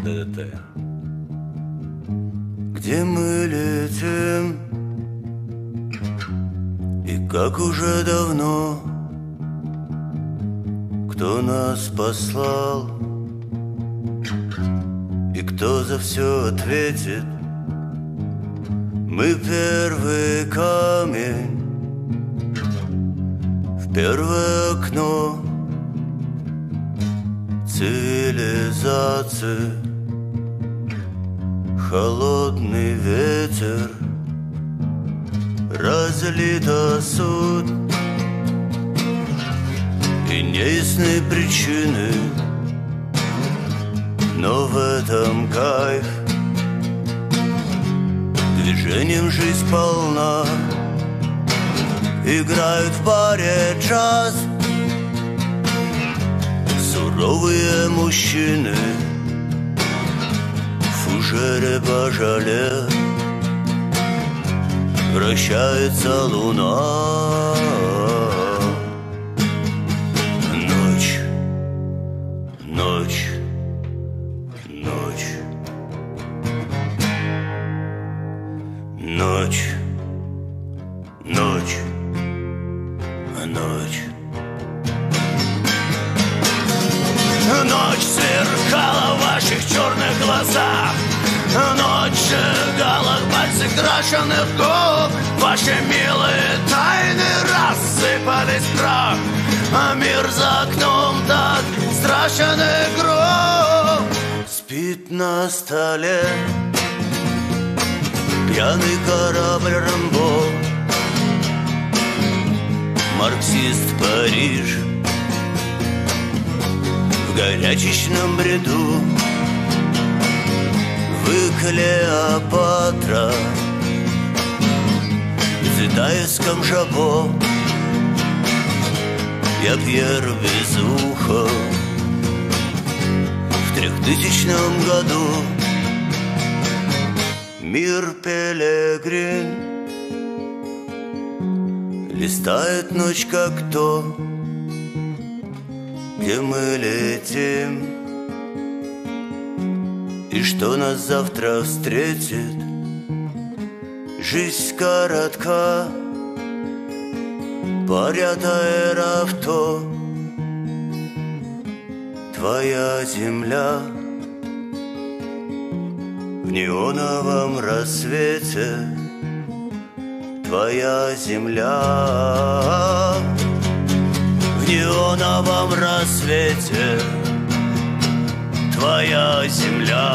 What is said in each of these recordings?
ДДТ. Где мы летим, и как уже давно, кто нас послал, и кто за все ответит. Мы первый камень в первое окно цивилизации. Холодный ветер разлит суд, и неясны причины, но в этом кайф. Движением жизнь полна, играют в баре джаз суровые мужчины. В фужере божале вращается луна. Ночь, ночь, ночь, ночь, ночь, ночь. Ночь сверкала в ваших черных глазах, ночь сжигала пальцы крашеных губ. Ваши милые тайны рассыпались в прах, а мир за окном так страшен и груб. Спит на столе пьяный корабль Рамбо, марксист Париж в горячечном бреду. Вы Клеопатра в зитайском жабо. Я Пьер Безухов в 3000 году. Мир пилигрим листает ночь как то, где мы летим, и что нас завтра встретит. Жизнь коротка, парят аэроавто. Твоя земля в неоновом рассвете. Твоя земля в неоновом рассвете. Твоя земля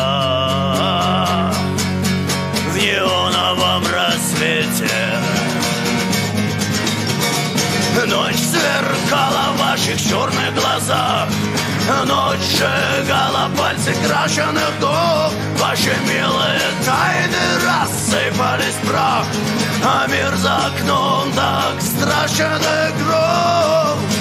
в неоновом рассвете. Ночь сверкала в ваших черных глазах, ночь сжигала пальцы крашеных губ. Ваши милые тайны рассыпались в прах, а мир за окном так страшен и груб.